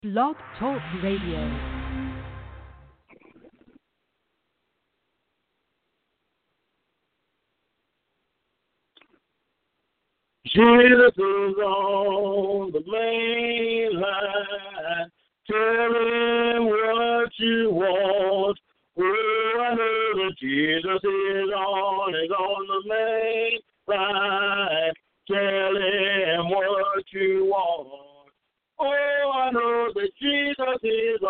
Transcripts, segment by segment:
Blog Talk Radio. Jesus is on the main line. Tell him what you want. Oh, I know that Jesus is on the main line. Tell him what you want. Oh, I know that Jesus is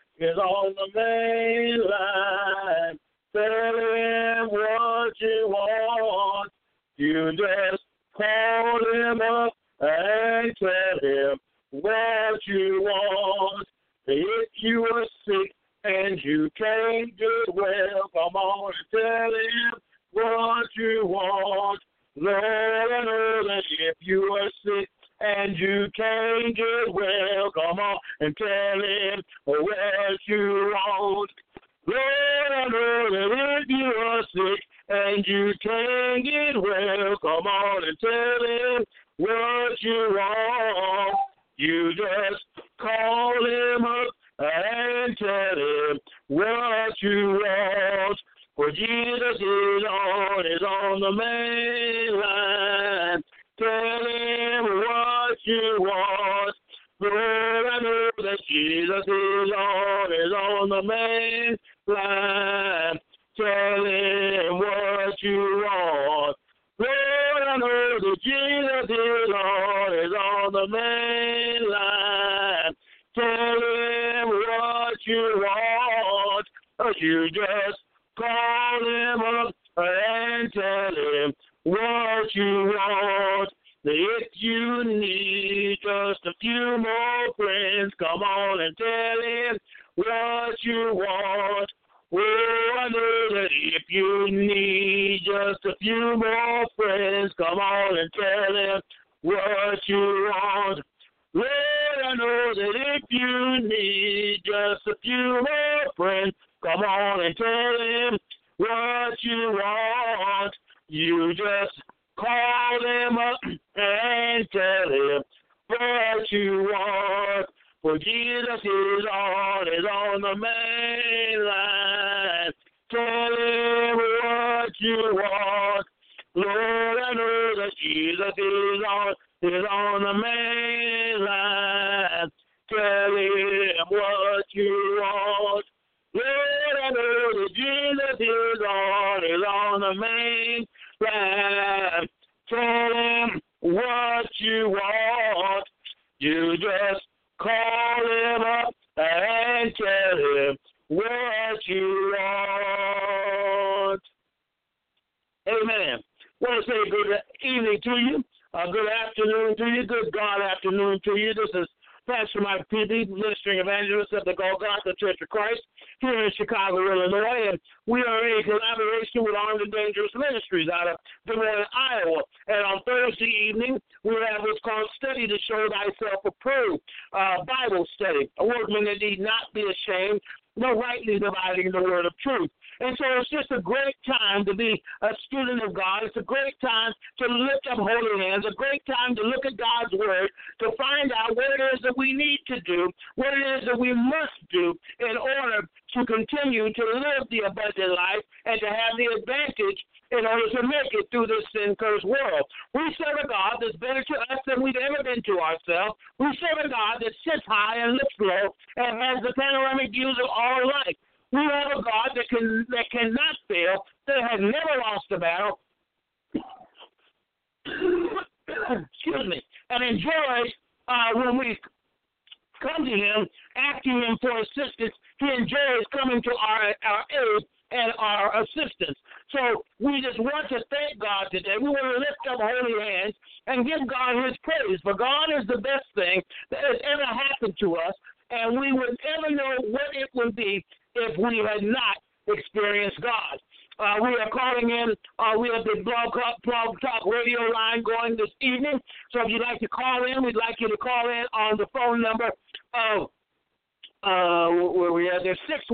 on the main line. Tell him what you want. You just call him up and tell him what you want. If you are sick and you can't get well, come on and tell him what you want. Lord, I know that if you are sick and you can't get well, come on and tell him what you want. Lord, I know that if you are sick and you can't get well, come on and tell him what you want. You just call him up and tell him what you want. For Jesus is on the main line. Tell him what you want. Lord, I know that Jesus is on the main line. Tell him what you want. Lord, I know that Jesus is on the main line. Tell him what you want. You just call him up and tell him what you want. If you need just a few more friends, come on and tell him what you want. Oh, I know that if you need just a few more friends, come on and tell him what you want. Lord, I know that if you need just a few more friends, come on and tell him what you want. You just call him up and tell him what you want. For Jesus is on the main line. Tell him what you want. Lord, I know that Jesus is on the main line. Tell him what you want. Lord, I know that Jesus is on the main line. Tell him what you want. You just call him up and tell him what you want. Amen. I want to say good evening to you, good afternoon to you, good God afternoon to you. This is Pastor Mike Peavy, ministering evangelist of the Golgotha Church of Christ here in Chicago, Illinois, and we are in collaboration with Armed and Dangerous Ministries out of Des Moines, Iowa. And on Thursday evening, we have what's called Study to Show Thyself Approved, Bible study, a workman that need not be ashamed, but rightly dividing the word of truth. And so it's just a great time to be a student of God. It's a great time to lift up holy hands, a great time to look at God's word, to find out what it is that we need to do, what it is that we must do in order to continue to live the abundant life and to have the advantage in order to make it through this sin-cursed world. We serve a God that's better to us than we've ever been to ourselves. We serve a God that sits high and looks low and has the panoramic views of all life. We have a God that cannot fail, that has never lost a battle, excuse me, and enjoys when we come to him, asking him for assistance. He enjoys coming to our aid and our assistance. So we just want to thank God today. We want to lift up holy hands and give God his praise, for God is the best thing that has ever happened to us, and we would never know what it would be if we had not experienced God. We are calling in, we have the Blog Talk radio line going this evening. So if you'd like to call in, we'd like you to call in on the phone number of, where we are there,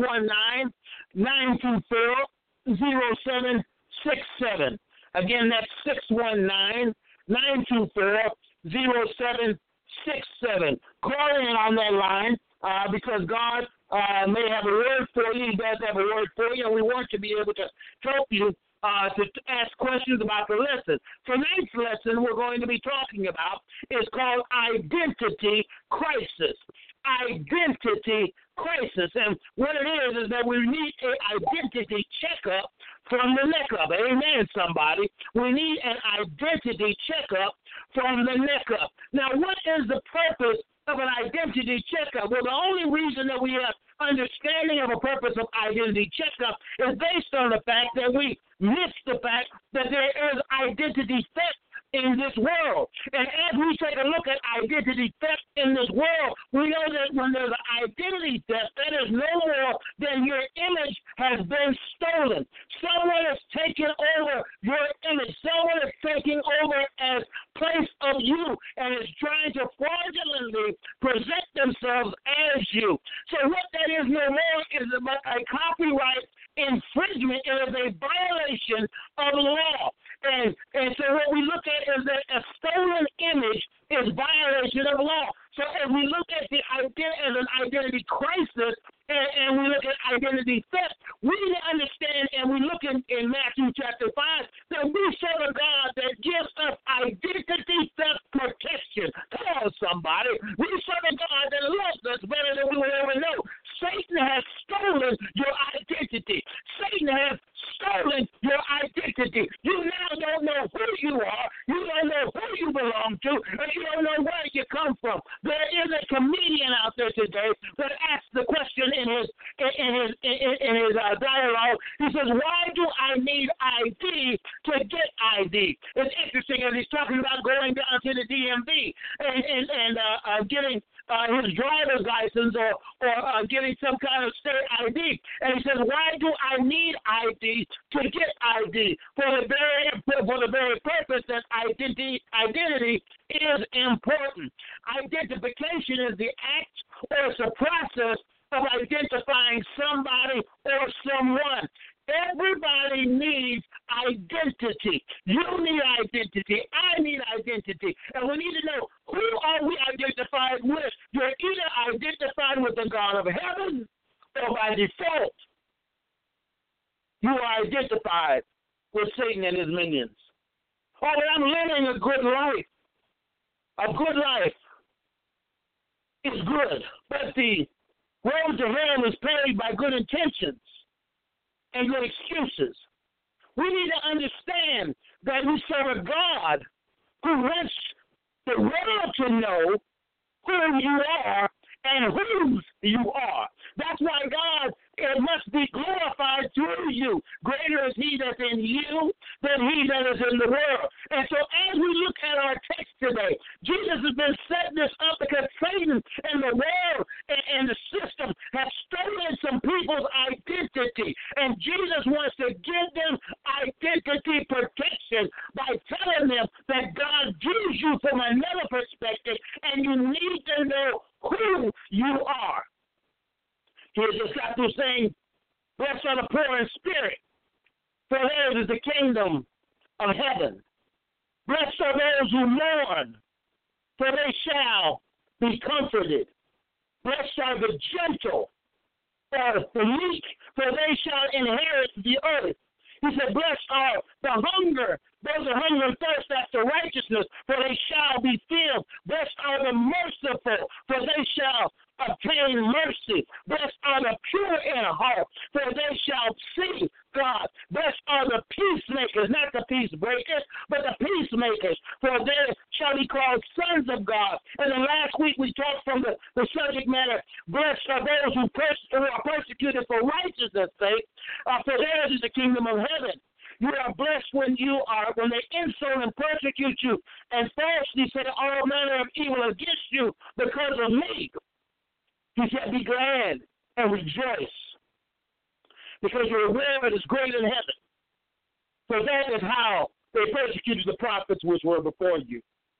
619-924-0767. Again, that's 619-924-0767. 877. Call in on that line because God may have a word for you. He does have a word for you, and we want to be able to help you to ask questions about the lesson. Tonight's lesson we're going to be talking about is called Identity Crisis. Identity crisis. And what it is that we need an identity checkup from the neck up. Amen, somebody. We need an identity checkup from the neck up. Now, what is the purpose of an identity checkup? Well, the only reason that we have understanding of a purpose of identity checkup is based on the fact that we miss the fact that there is identity theft in this world. And as we take a look at identity theft in this world, we know that when there's an identity theft, that is no more than your image has been stolen. Someone has taken over your image. Someone is taking over as place of you and is trying to fraudulently present themselves as you. So what that is no more is about a copyright infringement. It is a violation of law. And so what we look at is that a stolen image is violation of law. So as we look at the as an identity crisis and we look at identity theft, we need to understand, and we look in Matthew chapter 5, that we serve a God that gives us identity theft protection. Come on, somebody. We serve a God that loves us better than we will ever know. Satan has stolen your identity. Satan has stolen your identity. You now don't know who you are. You don't know who you belong to, and you don't know where you come from. There is a comedian out there today that asks the question in his dialogue. He says, "Why do I need ID to get ID?" It's interesting as he's talking about going down to the DMV and getting his driver's license or getting some kind of state ID. And he says, "Why do I need ID to get ID?" For the very purpose that identity is important. Identification is the act or it's a process of identifying somebody or someone. Everybody needs identity. You need identity. I need identity. And we need to know, who are we identified with? You're either identified with the God of heaven or by default, you are identified with Satan and his minions. Oh, but I'm living a good life. A good life is good, but the road to hell is paved by good intentions and good excuses. We need to understand that we serve a God who wants the world to know who you are and whose you are. That's why God must be glorified through you. Greater is he that's in you than he that is in the world. And so as we look at our text today, Jesus has been setting this up because Satan and the world and the system have stolen some people's identity. And Jesus wants to give them identity protection by telling them that God views you from another perspective and you need to know who you are. He just got through saying, "Blessed are the poor in spirit, for theirs is the kingdom of heaven. Blessed are those who mourn, for they shall be comforted. Blessed are the gentle, or the meek, for they shall inherit the earth." He said, "Blessed are the those who hunger and thirst after righteousness, for they shall be filled. Blessed are the merciful, for they shall obtain mercy. Blessed are the pure in heart, for they shall see God. Blessed are the peacemakers, not the peace breakers, but the peacemakers, for they shall be called sons of God." And then last week we talked from the subject matter, blessed are those who are persecuted for righteousness' sake, for theirs is the kingdom of heaven. You are blessed when they insult and persecute you and falsely say all manner of evil against you because of me. He said, "Be glad and rejoice, because your reward is great in heaven. For that is how they persecuted the prophets which were before you."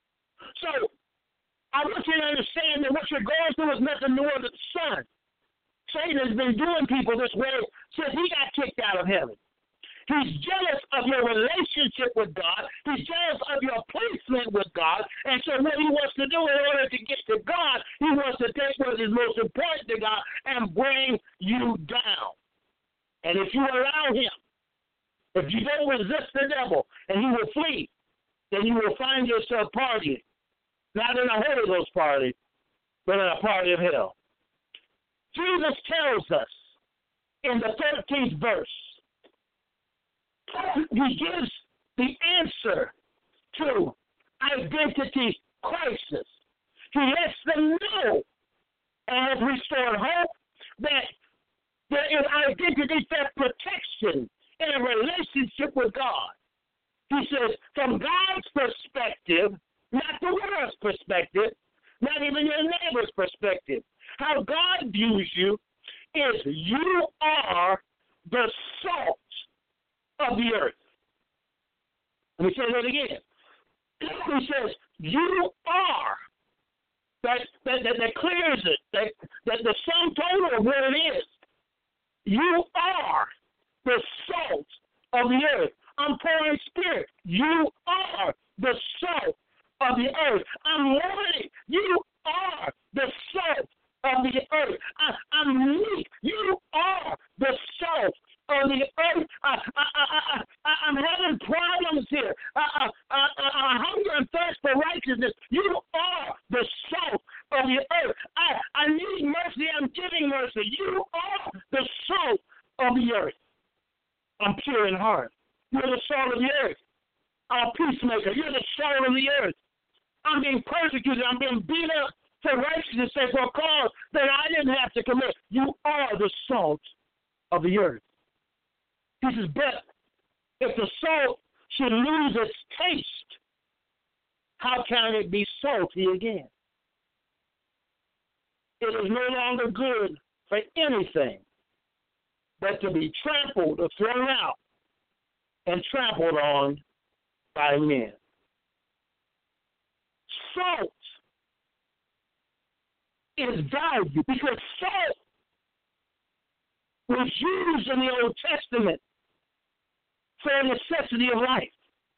So I want you to understand that what you're going through is nothing new under the sun. Satan has been doing people this way since he got kicked out of heaven. He's jealous of your relationship with God. He's jealous of your placement with God. And so what he wants to do in order to get to God, he wants to take what is most important to God and bring you down. And if you allow him, if you don't resist the devil and he will flee, then you will find yourself partying. Not in a Holy Ghost party, but in a party of hell. Jesus tells us in the 13th verse, he gives the answer to identity crisis. He lets them know and has restored hope that there is identity theft protection in a relationship with God. He says, from God's perspective, not the world's perspective, not even your neighbor's perspective, how God views you is you are the salt of the earth. Let me say that again. He says, you are. That clears it. That the sum total of what it is. You are the salt of the earth. I'm pouring spirit. You are the salt of the earth. I'm warning. You are the salt of the earth. I'm weak. You are the salt of the earth. I'm having problems here. Hunger and thirst for righteousness. You are the salt of the earth. I need mercy. I'm giving mercy. You are the salt of the earth. I'm pure in heart. You're the salt of the earth. I'm a peacemaker. You're the salt of the earth. I'm being persecuted. I'm being beat up for righteousness' sake, for a cause that I didn't have to commit. You are the salt of the earth. This is better. If the salt should lose its taste, how can it be salty again? It is no longer good for anything but to be trampled or thrown out and trampled on by men. Salt is value because salt was used in the Old Testament for a necessity of life.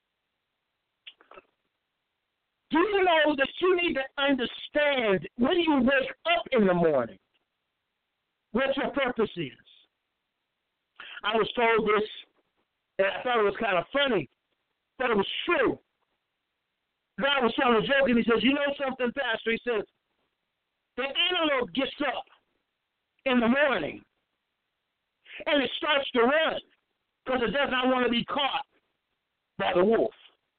Do you know that you need to understand when you wake up in the morning what your purpose is? I was told this, and I thought it was kind of funny, but it was true. God was telling a joke, and he says, you know something, Pastor? He says, the antelope gets up in the morning, and it starts to run because it does not want to be caught by the wolf.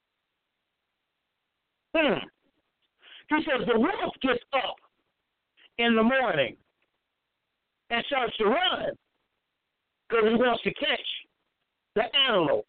He says the wolf gets up in the morning and starts to run because he wants to catch the antelope.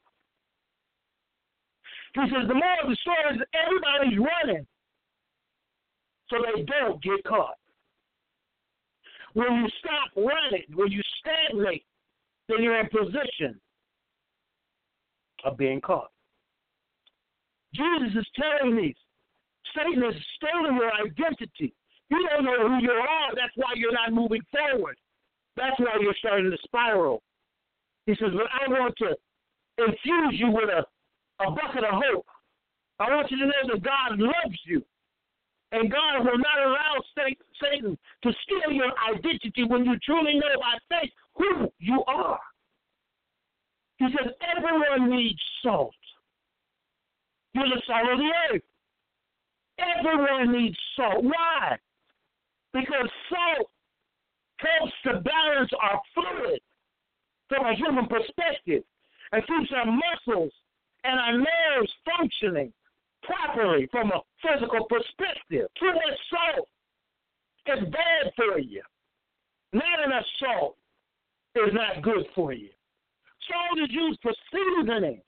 He says the moral of the story is that everybody's running so they don't get caught. When you stop running, when you stagnate, then you're in position of being caught. Jesus is telling me Satan has stolen your identity. You don't know who you are. That's why you're not moving forward. That's why you're starting to spiral. He says, but I want to infuse you with a bucket of hope. I want you to know that God loves you. And God will not allow Satan to steal your identity when you truly know by faith who you are. He says, everyone needs salt. You're the salt of the earth. Everyone needs salt. Why? Because salt helps to balance our fluid from a human perspective and keeps our muscles and our nerves functioning properly from a physical perspective. Too much salt is bad for you. Not enough salt is not good for you. Salt is used for seasoning.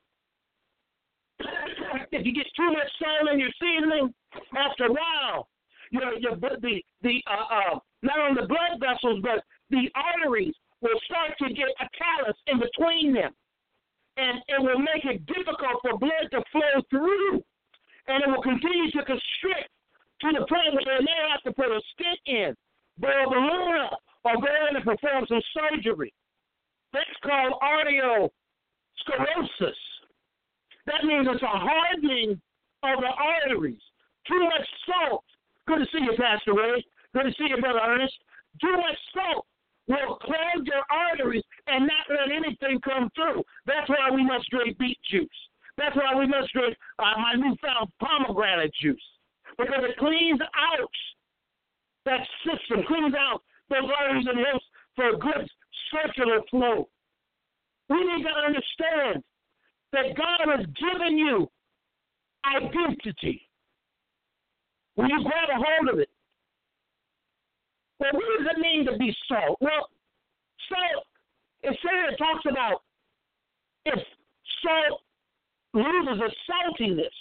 If you get too much salt in your seasoning, after a while, not only the blood vessels, but the arteries will start to get a callus in between them. And it will make it difficult for blood to flow through. And it will continue to constrict to the point where they may have to put a stent in, blow a balloon up, or go in and perform some surgery. That's called sclerosis. That means it's a hardening of the arteries. Too much salt. Good to see you, Pastor Ray. Good to see you, Brother Ernest. Too much salt will clog your arteries and not let anything come through. That's why we must drink beet juice. That's why we must drink my newfound pomegranate juice. Because it cleans out that system, cleans out those arteries and helps for a good circular flow. We need to understand that God has given you identity. When you grab a hold of it, well, what does it mean to be salt? Well, salt, it talks about if salt loses its saltiness,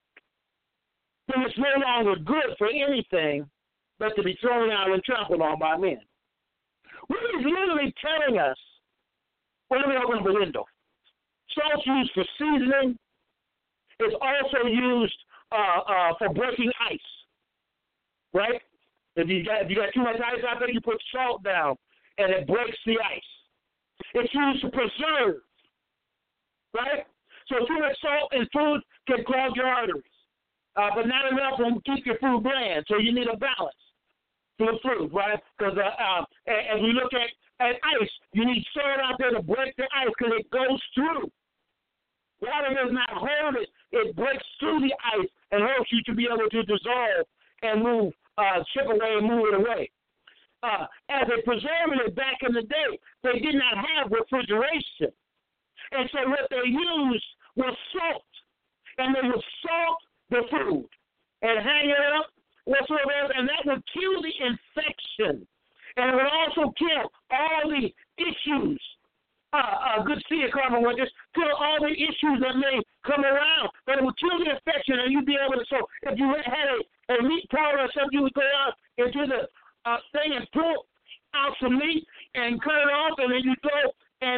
then it's no longer good for anything but to be thrown out and trampled on by men. What is literally telling us, well, let me open up the window. Salt's used for seasoning. It's also used for breaking ice, right? If you got too much ice out there, you put salt down, and it breaks the ice. It's used to preserve, right? So too much salt in food can clog your arteries, but not enough will keep your food bland. So you need a balance to the food, right? Because as we look at ice, you need salt out there to break the ice because it goes through. Water does not hold it. It breaks through the ice and helps you to be able to dissolve and move, chip away and move it away. As a preservative back in the day, they did not have refrigeration. And so what they used was salt. And they would salt the food and hang it up, whatsoever, and that would kill the infection. And it would also kill all the issues. Good to see you, Carmen. Would just kill all the issues that may come around. But it would kill the infection, and you'd be able to. So if you had a meat powder or something, you would go out into the thing and pull out some meat and cut it off, and then you go and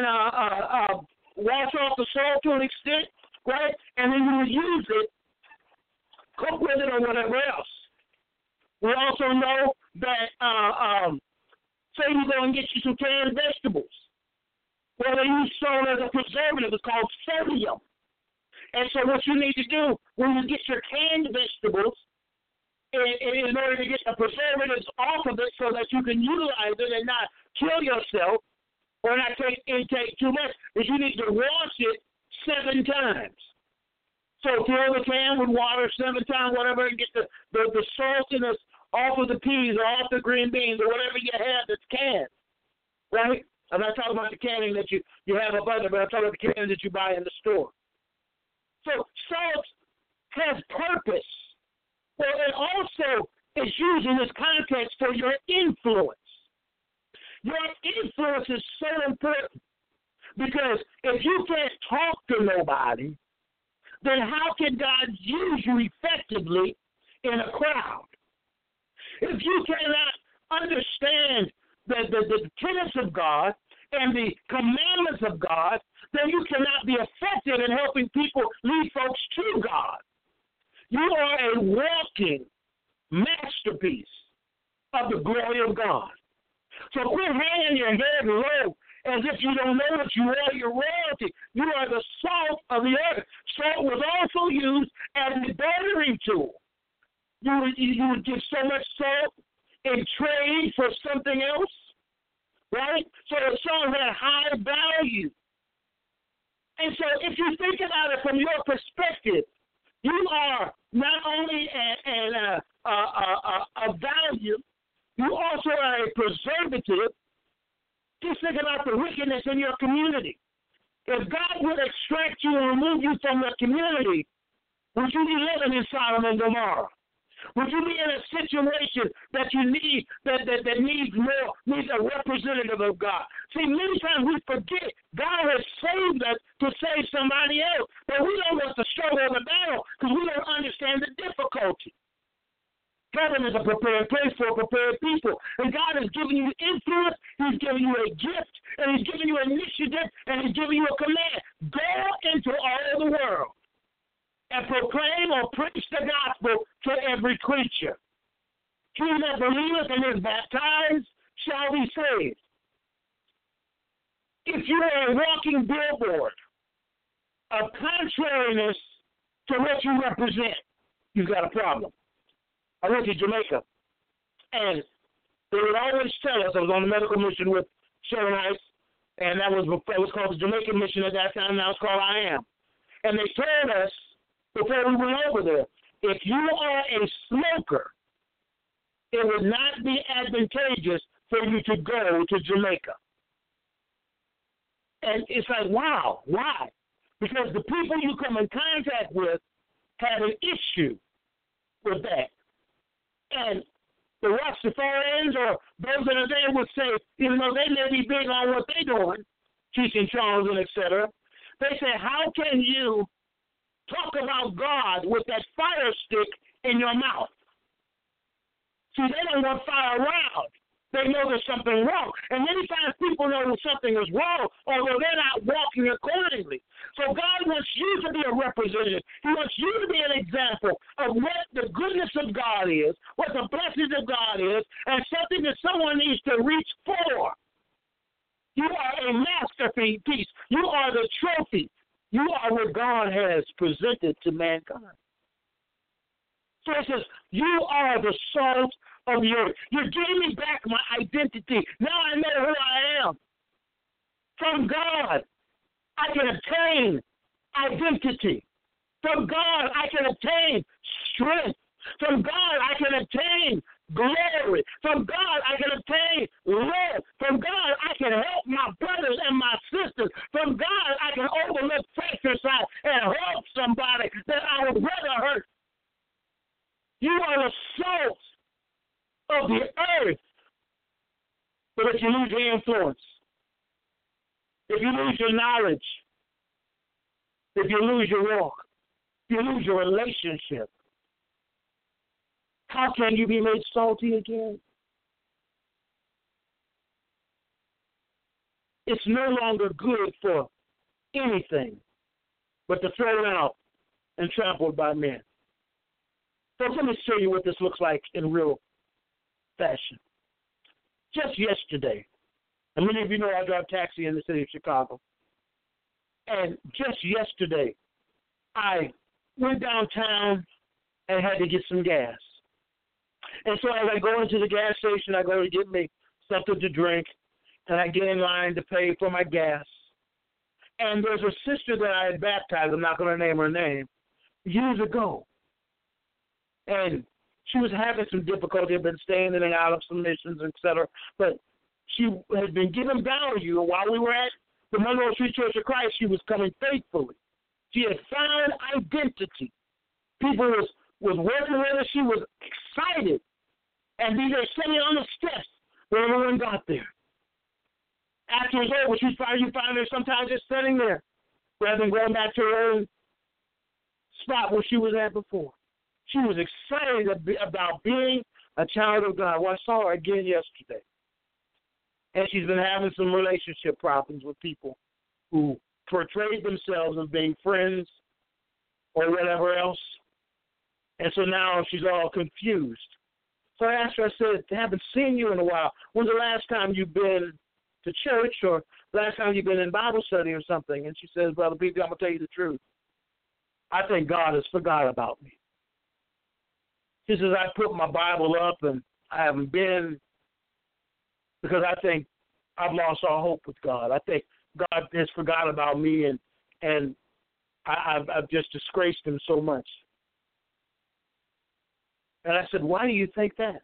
wash off the salt to an extent, right? And then you would use it, cook with it, or whatever else. We also know that say you go and get you some canned vegetables. Well, they use salt as a preservative. It's called sodium. And so what you need to do when you get your canned vegetables, in order to get the preservatives off of it so that you can utilize it and not kill yourself or not intake too much, is you need to wash it 7 times. So fill the can with water 7 times, whatever, and get the saltiness off of the peas or off the green beans or whatever you have that's canned, right? I'm not talking about the canning that you have up under, but I'm talking about the canning that you buy in the store. So salt has purpose. Well, it also is used in this context for your influence. Your influence is so important because if you can't talk to nobody, then how can God use you effectively in a crowd? If you cannot understand the tenets of God and the commandments of God, then you cannot be effective in helping people lead folks to God. You are a walking masterpiece of the glory of God. So quit hanging your head low as if you don't know what you are. You're royalty. You are the salt of the earth. Salt was also used as a buttering tool. You would give so much salt in trade for something else, right? So the salt had high value. And so if you think about it from your perspective, you are not only a value, you also are a preservative. Just think about the wickedness in your community. If God would extract you and remove you from the community, would you be living in Sodom and Gomorrah? Would you be in a situation that you need, that needs a representative of God? See, many times we forget God has saved us to save somebody else, but we don't want to struggle in the battle because we don't understand the difficulty. Heaven is a prepared place for prepared people, and God has given you influence, He's given you a gift, and He's given you initiative, and He's given you a command. Go into all the world and proclaim or preach the gospel to every creature. He that believeth and is baptized shall be saved. If you are a walking billboard, of contrariness to what you represent, you've got a problem. I went to Jamaica, and they would always tell us, I was on a medical mission with Sharon Heights, and it was called the Jamaican Mission at that time, now it's called I Am. And they told us, before we went over there, if you are a smoker, it would not be advantageous for you to go to Jamaica. And it's like, wow, why? Because the people you come in contact with have an issue with that. And the Rastafarians or those that are there would say, even though they may be big on what they're doing, teaching Charles and et cetera, they say, how can you talk about God with that fire stick in your mouth? See, they don't want fire around. They know there's something wrong. And many times people know that something is wrong, although they're not walking accordingly. So God wants you to be a representative. He wants you to be an example of what the goodness of God is, what the blessings of God is, and something that someone needs to reach for. You are a masterpiece. You are the trophy. You are what God has presented to mankind. So it says, you are the salt of the earth. You're giving me back my identity. Now I know who I am. From God, I can obtain identity. From God, I can obtain strength. From God, I can obtain glory. From God, I can obtain love. From God, I can help my brothers and my sisters. From God, I can overlook fratricide and help somebody that I would rather hurt. You are the salt of the earth. But if you lose your influence, if you lose your knowledge, if you lose your walk, if you lose your relationship, how can you be made salty again? It's no longer good for anything but to throw it out and trampled by men. So let me show you what this looks like in real fashion. Just yesterday, and many of you know I drive taxi in the city of Chicago, and just yesterday, I went downtown and had to get some gas. And so as I go into the gas station, I go to get me something to drink, and I get in line to pay for my gas. And there's a sister that I had baptized, I'm not going to name her name, years ago. And she was having some difficulty, had been staying in and out of some missions, et cetera. But she had been given value while we were at the Monroe Street Church of Christ. She was coming faithfully. She had found identity. People was working with her. She was excited. And they were sitting on the steps when everyone got there. After it was over, you find her sometimes just sitting there rather than going back to her own spot where she was at before. She was excited about being a child of God. Well, I saw her again yesterday. And she's been having some relationship problems with people who portrayed themselves as being friends or whatever else. And so now she's all confused. So I asked her, I said, I haven't seen you in a while. When's the last time you've been to church or last time you've been in Bible study or something? And she says, Brother Peter, I'm going to tell you the truth. I think God has forgot about me. She says, I put my Bible up and I haven't been because I think I've lost all hope with God. I think God has forgot about me and I've just disgraced him so much. And I said, why do you think that?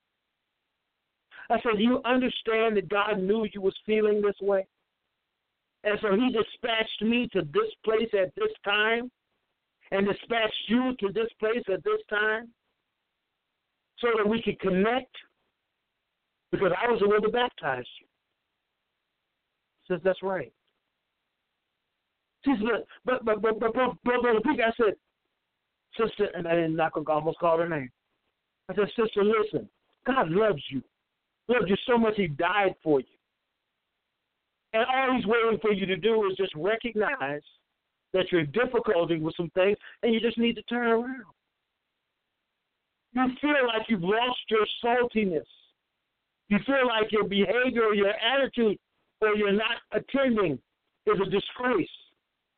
I said, do you understand that God knew you was feeling this way? And so he dispatched me to this place at this time and dispatched you to this place at this time so that we could connect because I was the one to baptize you. He says, that's right. She said, but Brother Peter, I said, sister, and I didn't almost call her name. I said, sister, listen, God loves you. Loves you so much he died for you. And all he's waiting for you to do is just recognize that you're in difficulty with some things and you just need to turn around. You feel like you've lost your saltiness. You feel like your behavior or your attitude or you're not attending is a disgrace.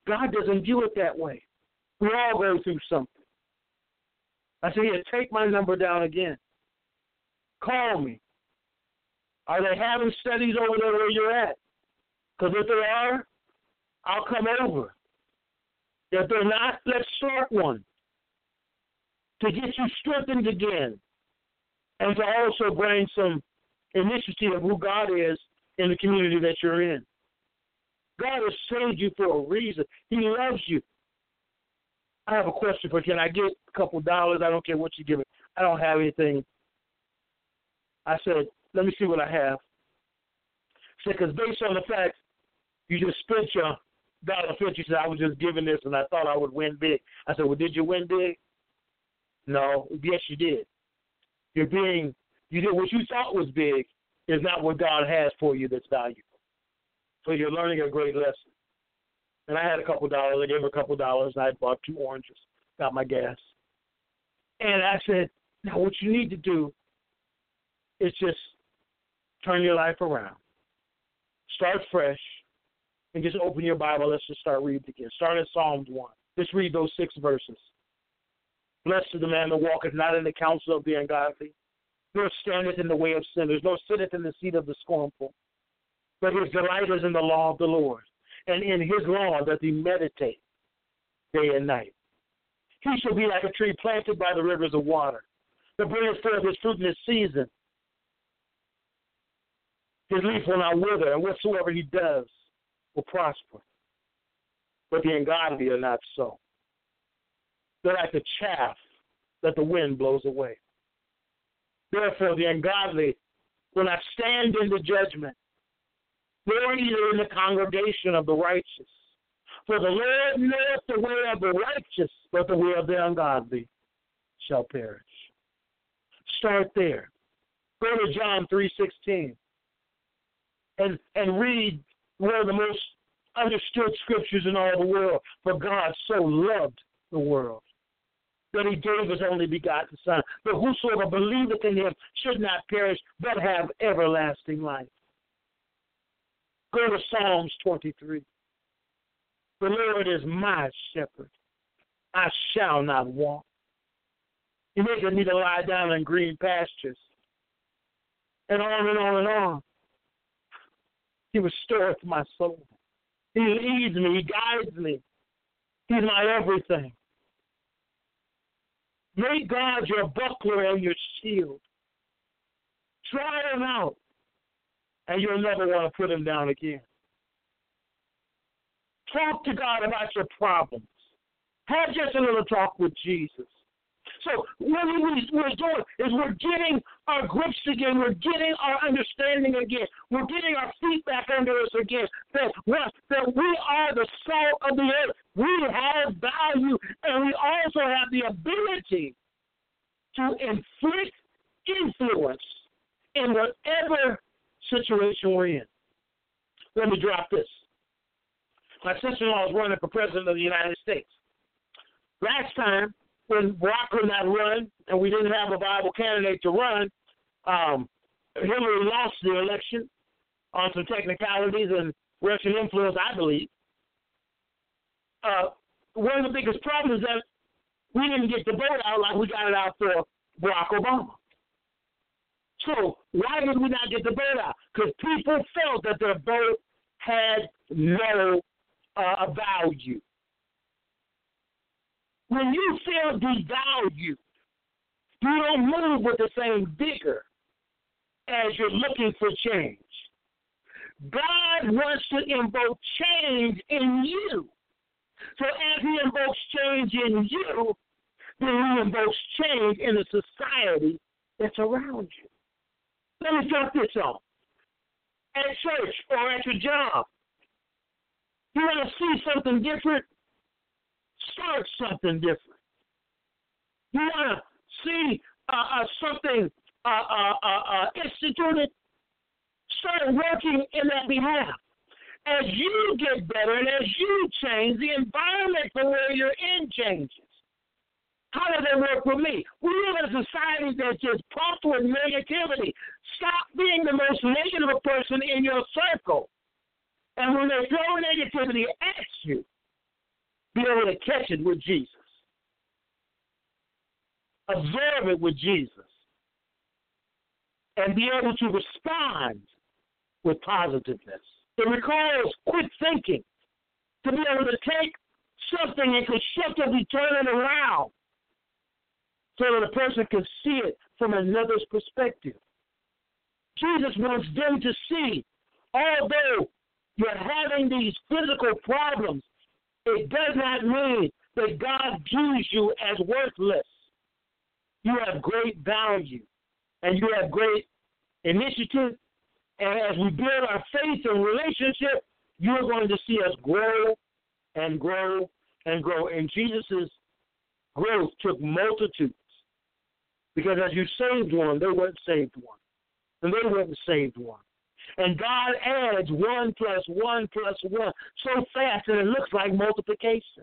God doesn't view it that way. We all go through something. I said, here, take my number down again. Call me. Are they having studies over there where you're at? Because if they are, I'll come over. If they're not, let's start one to get you strengthened again and to also bring some initiative of who God is in the community that you're in. God has saved you for a reason. He loves you. I have a question for you. Can I get a couple dollars? I don't care what you give me. I don't have anything. I said, let me see what I have. I said, because based on the fact you just spent your $1.50, you said, I was just giving this and I thought I would win big. I said, well, did you win big? No. Yes, you did. You did what you thought was big is not what God has for you that's valuable. So you're learning a great lesson. And I had a couple dollars. I gave her a couple dollars, and I bought 2 oranges, got my gas. And I said, now what you need to do is just turn your life around. Start fresh, and just open your Bible. Let's just start reading again. Start at Psalms 1. Just read those 6 verses. Blessed is the man that walketh not in the counsel of the ungodly, nor standeth in the way of sinners, nor sitteth in the seat of the scornful. But his delight is in the law of the Lord, and in his law doth he meditate day and night. He shall be like a tree planted by the rivers of water, that bringeth forth his fruit in his season. His leaf will not wither, and whatsoever he does will prosper. But the ungodly are not so. They're like the chaff that the wind blows away. Therefore, the ungodly will not stand in the judgment, nor either in the congregation of the righteous. For the Lord knoweth the way of the righteous, but the way of the ungodly shall perish. Start there. Go to John 3:16 and read one of the most understood scriptures in all the world. For God so loved the world that he gave his only begotten Son, that whosoever believeth in him should not perish, but have everlasting life. Go to Psalms 23. The Lord is my shepherd. I shall not want. He maketh me to lie down in green pastures. And on and on and on. He restoreth my soul. He leads me. He guides me. He's my everything. Make God your buckler and your shield. Try him out, and you'll never want to put him down again. Talk to God about your problems. Have just a little talk with Jesus. So what we're doing is we're getting our grips again. We're getting our understanding again. We're getting our feet back under us again. That we are the salt of the earth. We have value, and we also have the ability to inflict influence in whatever situation we're in. Let me drop this. My sister-in-law is running for president of the United States. Last time, when Barack could not run and we didn't have a viable candidate to run, Hillary lost the election on some technicalities and Russian influence, I believe. One of the biggest problems is that we didn't get the vote out like we got it out for Barack Obama. So why did we not get the vote out? Because people felt that their vote had no value. When you feel devalued, you don't move with the same vigor as you're looking for change. God wants to invoke change in you. So as he invokes change in you, then he invokes change in the society that's around you. Let me drop this on. At church or at your job, you want to see something different? Start something different. You want to see something instituted? Start working in that behalf. As you get better and as you change, the environment for where you're in changes. How does that work for me? We live in a society that's just pumped with negativity. Stop being the most negative person in your circle. And when they throw negativity at you, be able to catch it with Jesus. Observe it with Jesus. And be able to respond with positiveness. It requires quick thinking to be able to take something and constructively turn it around so that a person can see it from another's perspective. Jesus wants them to see, although you're having these physical problems, it does not mean that God views you as worthless. You have great value, and you have great initiative, and as we build our faith and relationship, you're going to see us grow and grow and grow. And Jesus' growth took multitudes, because as you saved one, they weren't saved one, and they weren't saved one. And God adds 1 + 1 + 1 so fast that it looks like multiplication.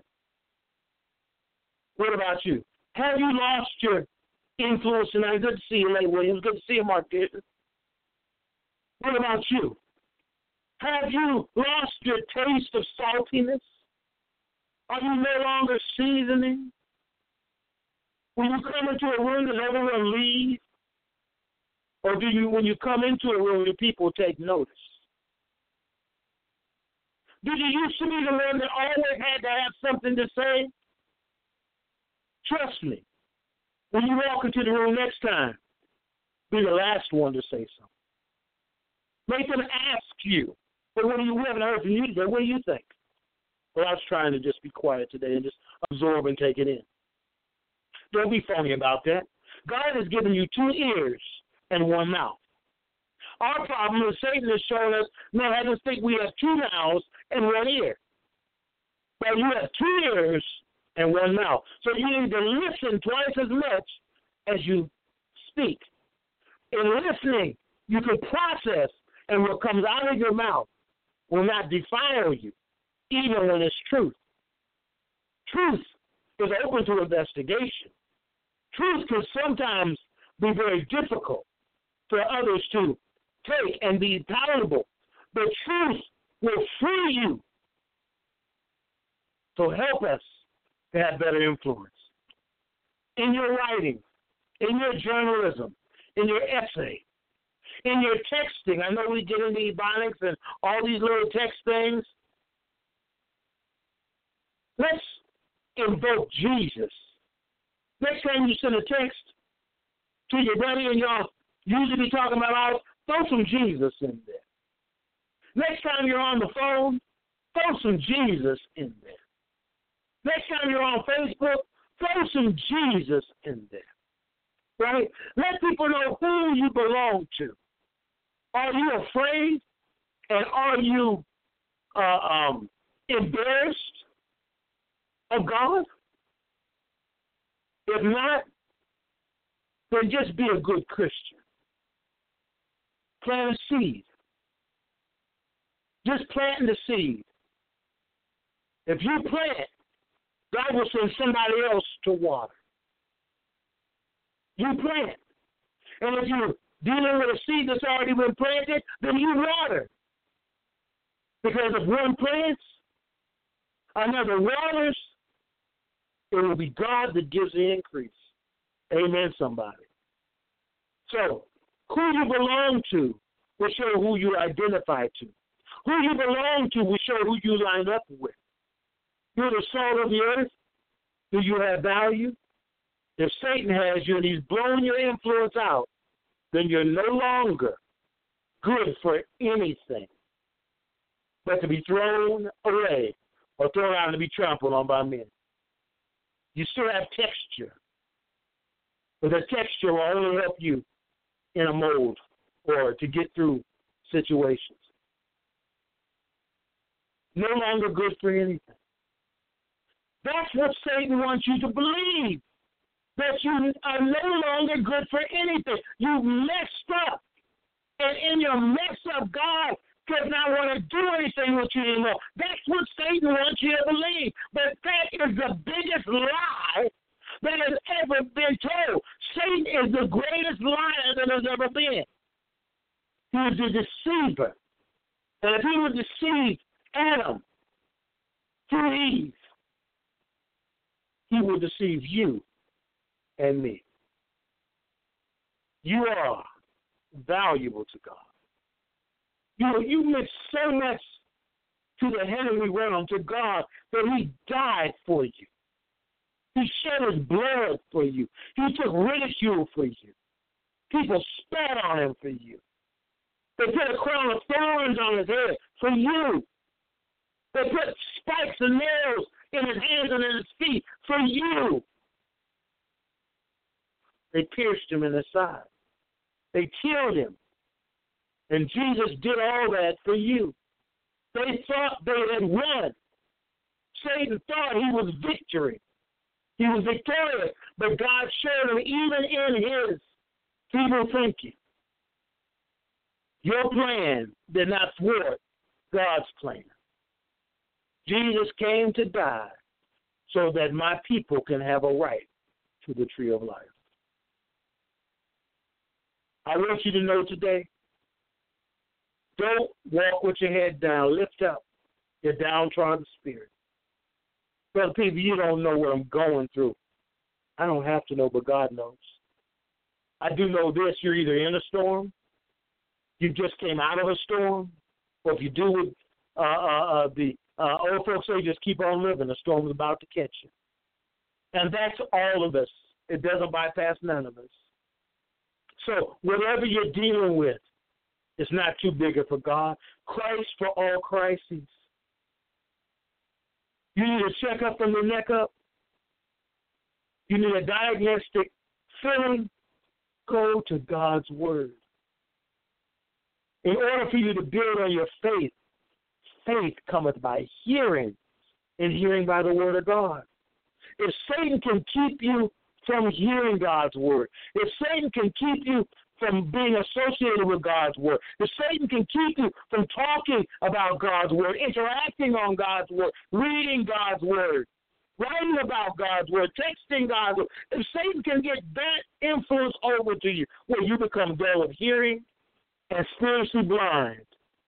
What about you? Have you lost your influence tonight? Good to see you, Lay Williams. Good to see you, Mark Pearson. What about you? Have you lost your taste of saltiness? Are you no longer seasoning? When you come into a room, does everyone leave? Or do you, when you come into a room, do people take notice? Did you used to be the one that always had to have something to say? Trust me, when you walk into the room next time, be the last one to say something. Make them ask you, but when you haven't heard from you today, what do you think? Well, I was trying to just be quiet today and just absorb and take it in. Don't be phony about that. God has given you 2 ears and 1 mouth. Our problem is Satan has shown us, no, I just think we have 2 mouths and 1 ear. But you have 2 ears and 1 mouth. So you need to listen twice as much as you speak. In listening, you can process, and what comes out of your mouth will not defile you, even when it's truth. Truth is open to investigation. Truth can sometimes be very difficult for others to take and be palatable, but truth will free you. So help us to have better influence. In your writing, in your journalism, in your essay, in your texting. I know we get into ebonics and all these little text things. Let's invoke Jesus. Next time you send a text to your buddy and y'all usually be talking about, throw some Jesus in there. Next time you're on the phone, throw some Jesus in there. Next time you're on Facebook, throw some Jesus in there. Right? Let people know who you belong to. Are you afraid? And are you embarrassed of God? If not, then just be a good Christian. Plant a seed. Just plant the seed. If you plant, God will send somebody else to water. You plant. And if you're dealing with a seed that's already been planted, then you water. Because if one plants, another waters, it will be God that gives the increase. Amen, somebody. So, who you belong to will show who you identify to. Who you belong to will show who you line up with. You're the salt of the earth. Do you have value? If Satan has you and he's blowing your influence out, then you're no longer good for anything but to be thrown away or thrown out to be trampled on by men. You still have texture, but the texture will only help you in a mold or to get through situations. No longer good for anything. That's what Satan wants you to believe, that you are no longer good for anything. You messed up. And in your mess up, God does not want to do anything with you anymore. That's what Satan wants you to believe. But that is the biggest lie that has ever been told. Satan is the greatest liar that has ever been. He is a deceiver. And if he would deceive Adam through Eve, he will deceive you and me. You are valuable to God. You meant so much to the heavenly realm, to God, that he died for you. He shed his blood for you. He took ridicule for you. People spat on him for you. They put a crown of thorns on his head for you. They put spikes and nails in his hands and in his feet for you. They pierced him in the side. They killed him. And Jesus did all that for you. They thought they had won. Satan thought he was victory. He was victorious. But God showed him, even in his feeble thinking, your plan did not thwart God's plan. Jesus came to die so that my people can have a right to the tree of life. I want you to know today, don't walk with your head down. Lift up your downtrodden spirit. Brother, people, you don't know what I'm going through. I don't have to know, but God knows. I do know this. You're either in a storm, you just came out of a storm, or if you do what the old folks say, just keep on living. The storm is about to catch you. And that's all of us. It doesn't bypass none of us. So whatever you're dealing with, it's not too big for God. Christ for all crises. You need a checkup from the neck up. You need a diagnostic feeling. Go to God's Word. In order for you to build on your faith, faith cometh by hearing, and hearing by the Word of God. If Satan can keep you from hearing God's Word, if Satan can keep you from being associated with God's Word, if Satan can keep you from talking about God's Word, interacting on God's Word, reading God's Word, writing about God's Word, texting God's Word, if Satan can get that influence over to you, where you become dull of hearing and spiritually blind,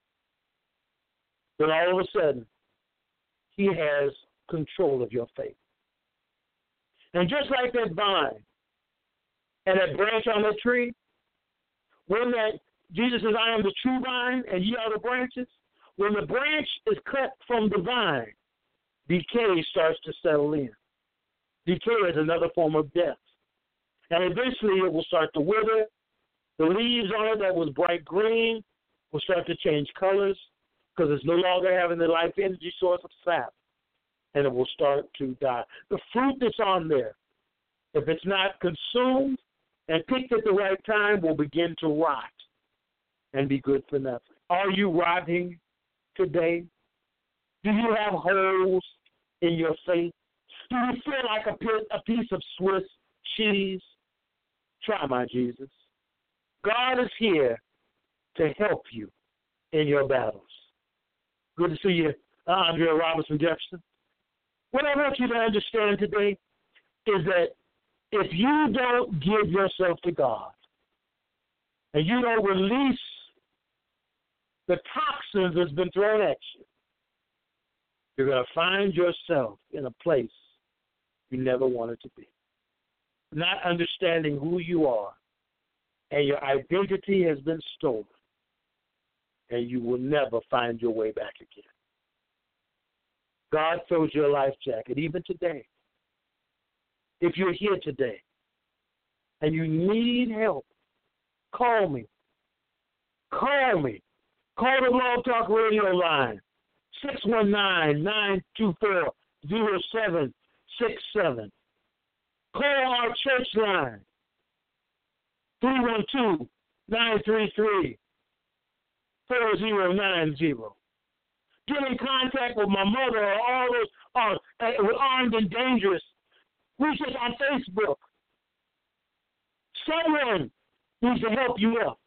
then all of a sudden, he has control of your faith. And just like that vine and that branch on that tree, when that Jesus says, I am the true vine and ye are the branches, when the branch is cut from the vine, decay starts to settle in. Decay is another form of death. And eventually it will start to wither. The leaves on it that was bright green will start to change colors because it's no longer having the life energy source of sap. And it will start to die. The fruit that's on there, if it's not consumed and picked at the right time, will begin to rot and be good for nothing. Are you rotting today? Do you have holes in your faith? Do you feel like a piece of Swiss cheese? Try my Jesus. God is here to help you in your battles. Good to see you, Andrea Robinson Jefferson. What I want you to understand today is that if you don't give yourself to God and you don't release the toxins that's been thrown at you, you're going to find yourself in a place you never wanted to be. Not understanding who you are, and your identity has been stolen, and you will never find your way back again. God throws you a life jacket, even today. If you're here today and you need help, call me. Call me. Call the Blog Talk Radio line, 619-924-0767. Call our church line, 312-933-4090. Get in contact with my mother or all those with Armed and Dangerous. Reach us on Facebook. Someone needs to help you up.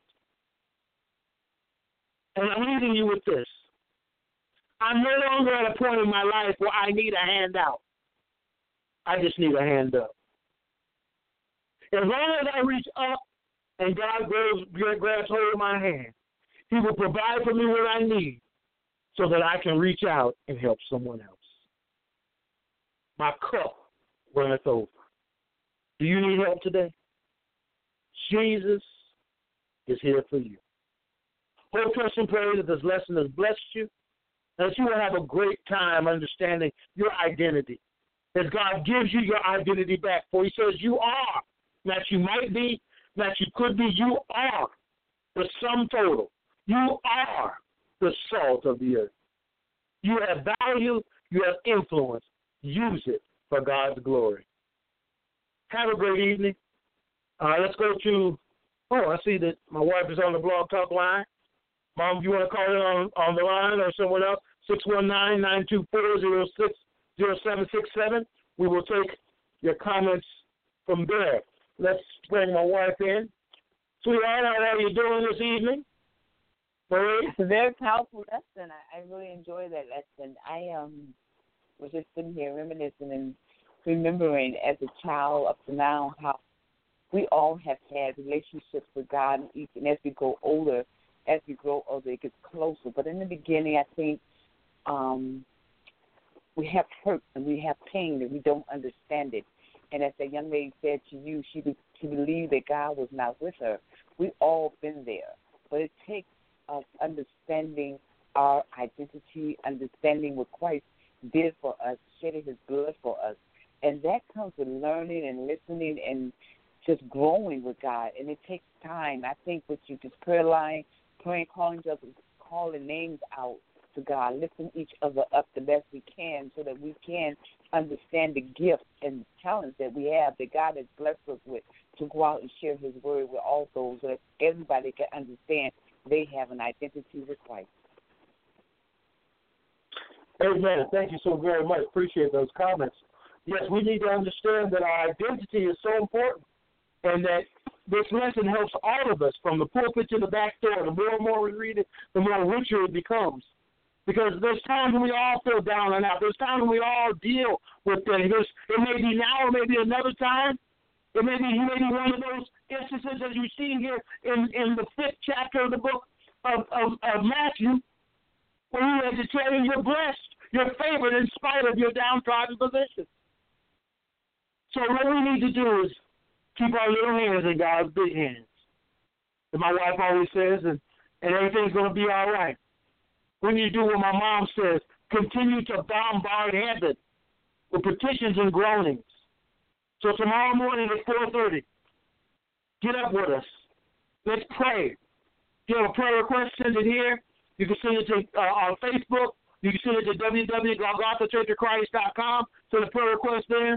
And I'm leaving you with this. I'm no longer at a point in my life where I need a handout. I just need a hand up. As long as I reach up and God grabs hold of my hand, He will provide for me what I need so that I can reach out and help someone else. My cup runneth over. Do you need help today? Jesus is here for you. Hope, trust, and pray that this lesson has blessed you, and that you will have a great time understanding your identity. As God gives you your identity back, for He says you are, not you might be, not you could be, you are the sum total. You are the salt of the earth. You have value, you have influence. Use it for God's glory. Have a great evening. Let's go to, I see that my wife is on the Blog Talk line. Mom, if you want to call in on the line or someone else, 619-924-0767. We will take your comments from there. Let's bring my wife in. Sweetheart, how are you doing this evening? Marie? It's a very powerful lesson. I really enjoy that lesson. I was just sitting here reminiscing and remembering as a child up to now how we all have had relationships with God, and as we go older, as we grow older, it gets closer. But in the beginning, I think we have hurt and we have pain and we don't understand it. And as that young lady said to you, she believed that God was not with her. We've all been there. But it takes us understanding our identity, understanding what Christ did for us, shedding His blood for us. And that comes with learning and listening and just growing with God. And it takes time. I think with you, this prayer line, praying, calling names out to God, lifting each other up the best we can so that we can understand the gift and talents that we have, that God has blessed us with, to go out and share His word with all those so that everybody can understand they have an identity with Christ. Amen. Thank you so very much. Appreciate those comments. Yes, we need to understand that our identity is so important, and that this lesson helps all of us from the pulpit to the back door. The more and more we read it, the more richer it becomes. Because there's times when we all feel down and out. There's times when we all deal with things. It may be now, or maybe another time. You may be one of those instances as you see here in the 5th chapter of the book of Matthew, where He had to tell you you're blessed, you're favored in spite of your downtrodden position. So what we need to do is keep our little hands in God's big hands. And my wife always says, and everything's going to be all right. We need to do what my mom says, continue to bombard heaven with petitions and groanings. So tomorrow morning at 4:30, get up with us. Let's pray. If you have a prayer request, send it here. You can send it to on Facebook. You can send it to www.golgothachurchofchrist.com. Send a prayer request there.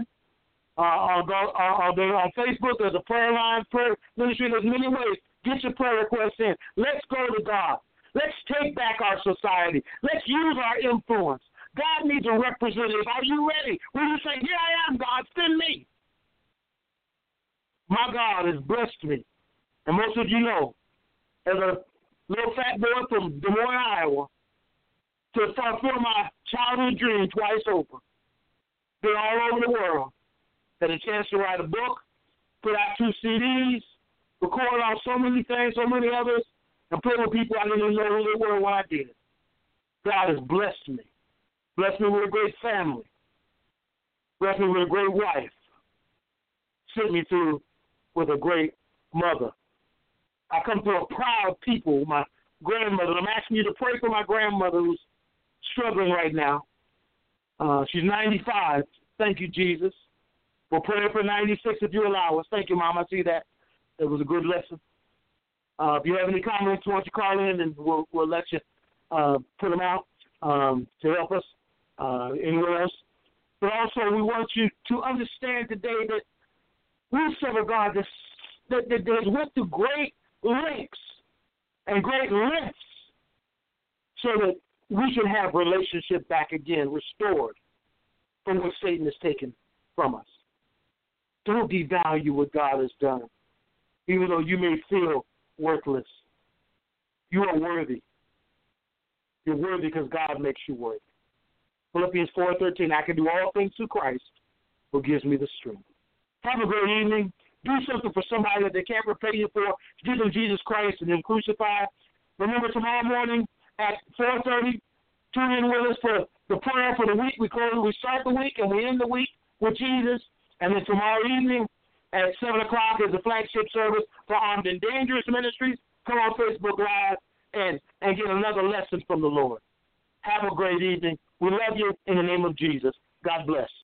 On Facebook, there's a prayer line, prayer ministry. There's many ways. Get your prayer requests in. Let's go to God. Let's take back our society. Let's use our influence. God needs a representative. Are you ready? Will you say, here I am, God, send me? My God has blessed me. And most of you know, as a little fat boy from Des Moines, Iowa, to fulfill my childhood dream twice over. Been all over the world. Had a chance to write a book, put out 2 CDs, record on so many things, so many others, and play with people I didn't even know who they were when I did it. God has blessed me. Blessed me with a great family. Blessed me with a great wife. Sent me through with a great mother. I come to a proud people, my grandmother. I'm asking you to pray for my grandmother who's struggling right now. She's 95. Thank you, Jesus. We'll pray for 96 if you allow us. Thank you, Mom. I see that. It was a good lesson. If you have any comments, why don't you call in and we'll let you put them out to help us anywhere else. But also, we want you to understand today that we serve a God that went through great lengths and great lengths so that we can have relationship back again, restored from what Satan has taken from us. Don't devalue what God has done, even though you may feel worthless. You are worthy. You're worthy because God makes you worthy. Philippians 4:13, I can do all things through Christ who gives me the strength. Have a great evening. Do something for somebody that they can't repay you for. Give them Jesus Christ and then crucify. Remember, tomorrow morning at 4:30, tune in with us for the prayer for the week. We start the week and we end the week with Jesus. And then tomorrow evening at 7 o'clock is the flagship service for Armed and Dangerous Ministries. Come on Facebook Live and get another lesson from the Lord. Have a great evening. We love you in the name of Jesus. God bless.